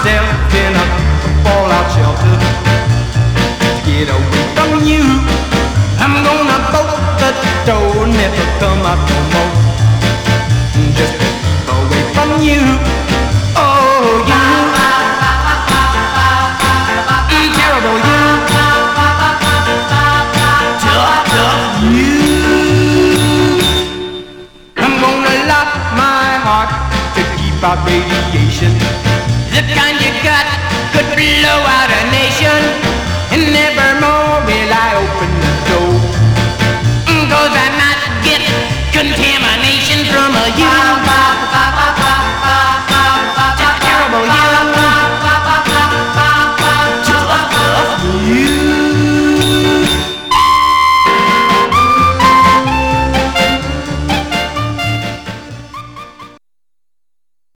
myself in a fallout shelter. To get away from you, I'm gonna bolt the door, never come out no more. Just to keep away from you. Oh, you. Terrible you. Tough, tough you. I'm gonna lock my heart to keep out radiation.